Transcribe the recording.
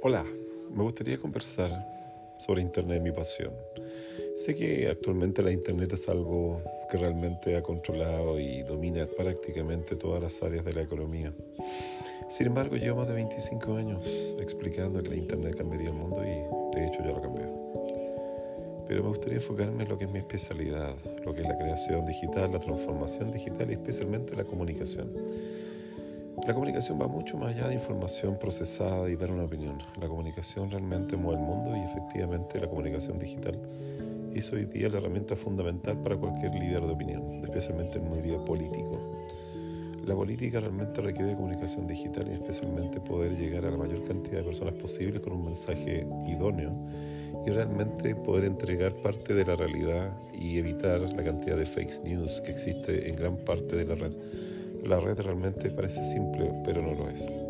Hola, me gustaría conversar sobre Internet, mi pasión. Sé que actualmente la Internet es algo que realmente ha controlado y domina prácticamente todas las áreas de la economía. Sin embargo, llevo más de 25 años explicando que la Internet cambiaría el mundo y de hecho ya lo cambió. Pero me gustaría enfocarme en lo que es mi especialidad, lo que es la creación digital, la transformación digital y especialmente la comunicación. La comunicación va mucho más allá de información procesada y dar una opinión. La comunicación realmente mueve el mundo y efectivamente la comunicación digital es hoy día la herramienta fundamental para cualquier líder de opinión, especialmente en un medio político. La política realmente requiere de comunicación digital y especialmente poder llegar a la mayor cantidad de personas posible con un mensaje idóneo y realmente poder entregar parte de la realidad y evitar la cantidad de fake news que existe en gran parte de la red. La red realmente parece simple, pero no lo es.